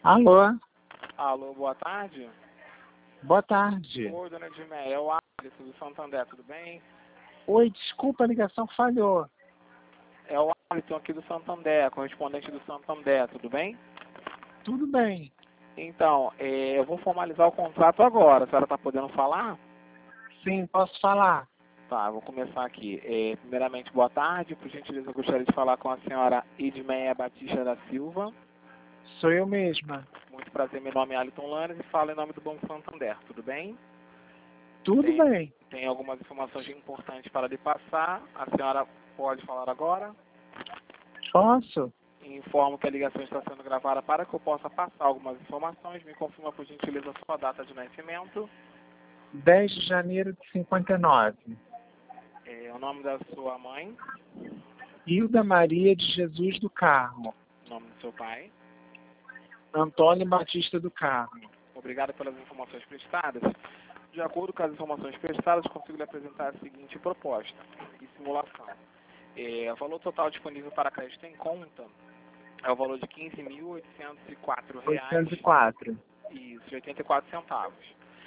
Alô, Alô, boa tarde. boa tarde. Oi, dona Edmeia, é o Alisson do Santander, tudo bem? Oi, desculpa, a ligação falhou. É o Alisson aqui do Santander, correspondente do Santander, tudo bem? Tudo bem. Então, eu vou formalizar o contrato agora, a senhora está podendo falar? Sim, posso falar? Tá, vou começar aqui. Primeiramente, boa tarde, por gentileza eu gostaria de falar com a senhora Edmeia Batista da Silva. Sou eu mesma. Muito prazer, meu nome é Alisson Lanes e falo em nome do Banco Santander, tudo bem? Tudo bem. Tem algumas informações importantes para lhe passar, a senhora pode falar agora? Posso? Informo que a ligação está sendo gravada para que eu possa passar algumas informações. Me confirma, por gentileza, a sua data de nascimento. 10 de janeiro de 59. O nome da sua mãe. Hilda Maria de Jesus do Carmo. O nome do seu pai. Antônio Batista do Carmo. Obrigado pelas informações prestadas. De acordo com as informações prestadas, consigo lhe apresentar a seguinte proposta e simulação. O valor total disponível para crédito em conta é o valor de R$ 15.804. 804. Isso, 84 centavos.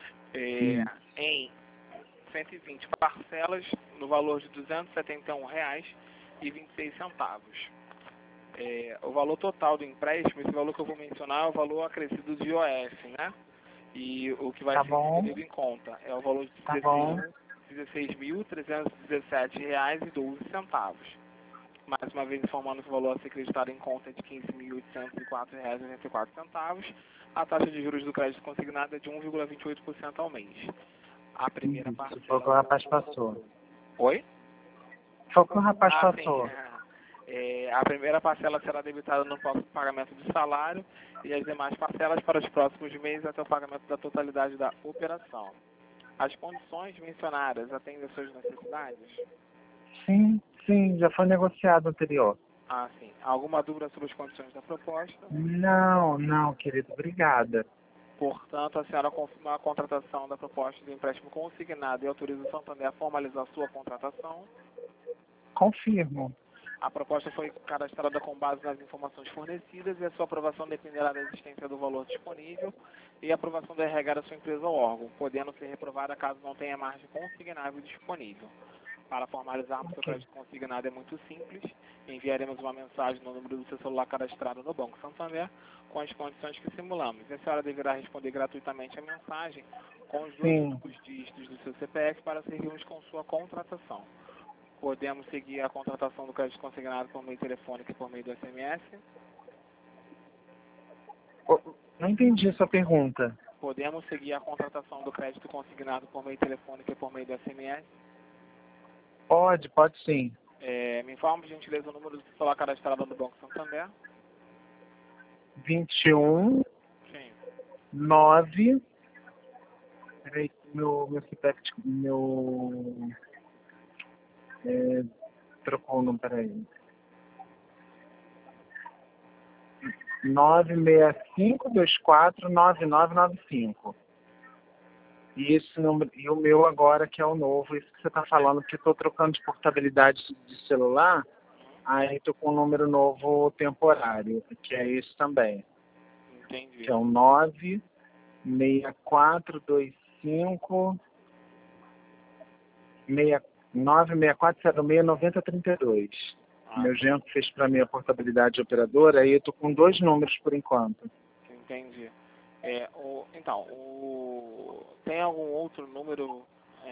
Em 120 parcelas, no valor de R$ 271,26. O valor total do empréstimo, esse valor que eu vou mencionar, é o valor acrescido de IOF, né? E o que vai ser recebido em conta é o valor de R$ 16.317,12. Mais uma vez informando que o valor a ser acreditado em conta é de R$ 15.804,84. A taxa de juros do crédito consignado é de 1,28% ao mês. A primeira parcela... Foi o que o rapaz passou. Oi? Foi o que o rapaz passou. Sim. A primeira parcela será debitada no próximo pagamento do salário e as demais parcelas para os próximos meses até o pagamento da totalidade da operação. As condições mencionadas atendem às suas necessidades? Sim, já foi negociado anterior. Sim. Alguma dúvida sobre as condições da proposta? Não, querido, obrigada. Portanto, a senhora confirma a contratação da proposta de empréstimo consignado e autoriza o Santander a formalizar a sua contratação? Confirmo. A proposta foi cadastrada com base nas informações fornecidas e a sua aprovação dependerá da existência do valor disponível e a aprovação da RH da sua empresa ou órgão, podendo ser reprovada caso não tenha margem consignável disponível. Para formalizarmos o crédito consignado é muito simples. Enviaremos uma mensagem no número do seu celular cadastrado no Banco Santander com as condições que simulamos. E a senhora deverá responder gratuitamente a mensagem com os 2 últimos dígitos do seu CPF para seguirmos com sua contratação. Podemos seguir a contratação do crédito consignado por meio telefônico e por meio do SMS? Não entendi a sua pergunta. Podemos seguir a contratação do crédito consignado por meio telefônico e por meio do SMS? Pode sim. Me informe, por gentileza, o número do celular cadastrado no Banco Santander. 21 Sim. 9. Peraí, meu CPF, trocou o número, peraí. 965249995. E esse número, e o meu agora, que é o novo, isso que você está falando, porque estou trocando de portabilidade de celular, aí estou com um número novo temporário, que é esse também. Entendi. Que é o 96425 964069032. Meu genro fez para mim a portabilidade de operadora, aí eu estou com 2 números por enquanto. Entendi. Tem algum outro número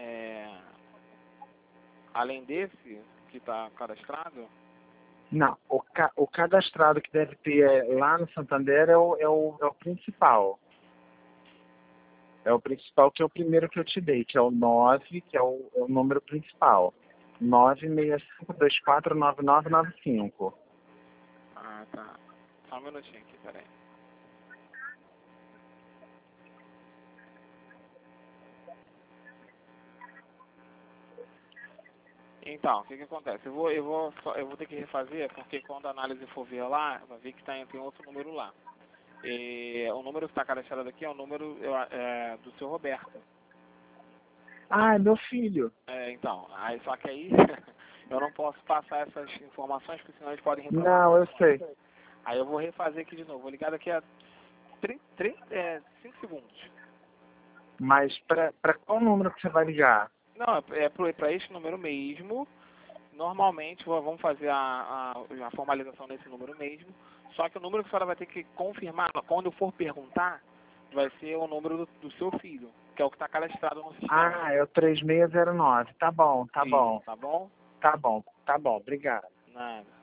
além desse que está cadastrado? Não, o cadastrado que deve ter lá no Santander é o principal. É o principal, que é o primeiro que eu te dei, que é o 9, que é o número principal. 965249995. Tá. Só um minutinho aqui, peraí. Então, o que acontece? Eu vou ter que refazer, porque quando a análise for ver lá, vai ver que tem outro número lá. O número que está cadastrado aqui é o número do seu Roberto. É meu filho. Só que aí eu não posso passar essas informações, porque senão eles podem reprovar. Não, eu sei. Aí eu vou refazer aqui de novo. Vou ligar daqui a 5 segundos. Mas para qual número que você vai ligar? Não, é para este número mesmo. Normalmente vamos fazer a formalização nesse número mesmo. Só que o número que a senhora vai ter que confirmar, quando eu for perguntar, vai ser o número do seu filho, que é o que está cadastrado no sistema. Ah, é o 3609. Tá bom, tá Isso, bom. tá bom? Tá bom, tá bom. Obrigado. Nada.